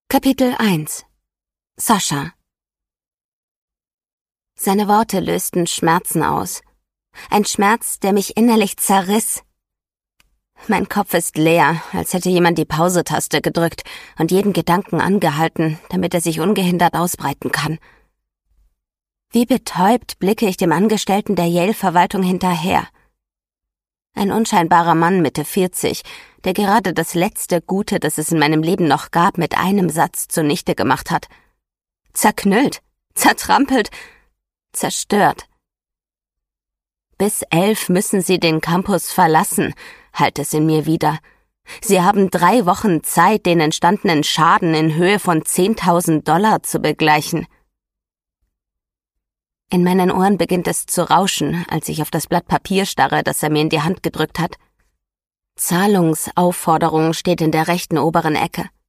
Kapitel 1 Sascha. Seine Worte lösten Schmerzen aus. Ein Schmerz, der mich innerlich zerriss. Mein Kopf ist leer, als hätte jemand die Pause-Taste gedrückt und jeden Gedanken angehalten, damit er sich ungehindert ausbreiten kann. Wie betäubt blicke ich dem Angestellten der Yale-Verwaltung hinterher. Ein unscheinbarer Mann Mitte 40, der gerade das letzte Gute, das es in meinem Leben noch gab, mit einem Satz zunichte gemacht hat. Zerknüllt, zertrampelt, zerstört. Bis 11 müssen Sie den Campus verlassen, hallt es in mir wider. Sie haben 3 Wochen Zeit, den entstandenen Schaden in Höhe von $10.000 zu begleichen. In meinen Ohren beginnt es zu rauschen, als ich auf das Blatt Papier starre, das er mir in die Hand gedrückt hat. Zahlungsaufforderung steht in der rechten oberen Ecke.